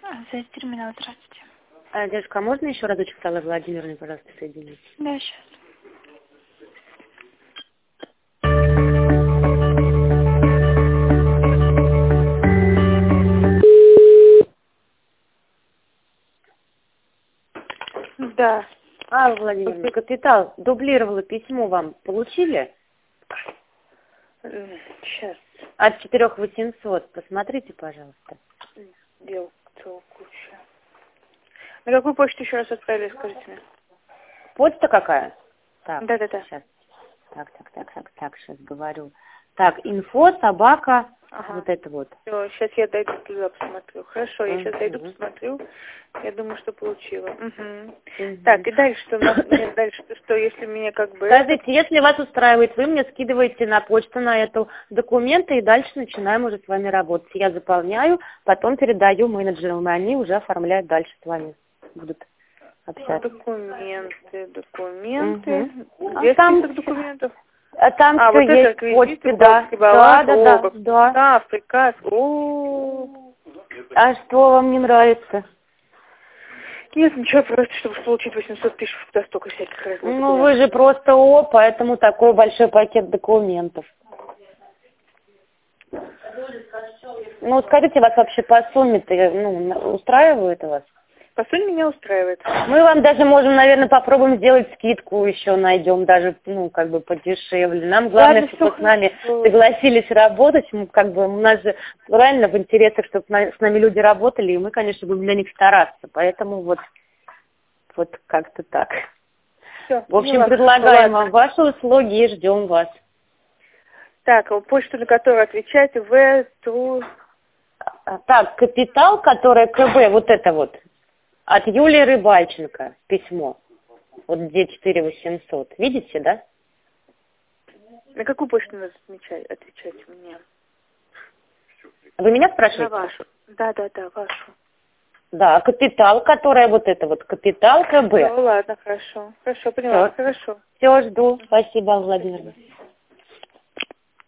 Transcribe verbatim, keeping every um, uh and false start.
За терминал, здравствуйте. А, девушка, а можно еще разочек с Аллой Владимировной, пожалуйста, соединить? Да, сейчас. Да. Алла Владимировна, Капитал дублировала письмо вам. Получили? Сейчас. От четырех восемьсот. Посмотрите, пожалуйста. Дел целую кучу. На какую почту еще раз отправили, скажите мне? Почта какая? Так, Да-да-да. сейчас. Так, так, так, так, так, сейчас говорю. Так, инфо, собака, Ага. вот это вот. Все, сейчас я дойду туда, посмотрю. Хорошо, я сейчас дойду, Мгм. посмотрю. Я думаю, что получила. Угу. Мгм. Так, и дальше что? у нас- Нет, дальше что, если меня как бы... Скажите, если вас устраивает, вы мне скидываете на почту на эту документы, и дальше начинаем уже с вами работать. Я заполняю, потом передаю менеджерам, и они уже оформляют дальше с вами. Будут общаться. Документы, документы. Мгм. Где А там- список документов? А там А, все вот это есть в реквизиты, почте, да. бухгалтерский баланс, Да, да, да, оба. да. Да, приказ. О, А что вам не нравится? нет, ничего, просто чтобы получить восемьсот тысяч, туда столько всяких разных. Ну, вы же просто О, поэтому такой большой пакет документов. Ну, скажите, вас вообще по сумме-то, ну, устраивает вас? По сути, меня устраивает. Мы вам даже можем, наверное, попробуем сделать скидку еще, найдем даже, ну, как бы подешевле. Нам главное, Ладно, чтобы всё с нами хорошо. согласились работать. Мы, как бы, у нас же правильно в интересах, чтобы на- с нами люди работали, и мы, конечно, будем для них стараться. Поэтому вот, вот как-то так. Всё, В общем, поняла. предлагаем Ладно. вам ваши услуги и ждем вас. Так, а почту, на которую отвечаете, в ту... А, Так, капитал, которое КБ, вот это вот, от Юлии Рыбальченко письмо. Вот где четыре восемьсот. Видите, да? На какую почту надо отвечать, отвечать мне? Вы меня На спрашиваете? вашу. Да-да-да, вашу. Да, капитал, которое вот это вот, капитал КБ. Ну, ладно, хорошо. Хорошо, поняла. Всё. Хорошо. Все, жду. Спасибо, Владимир.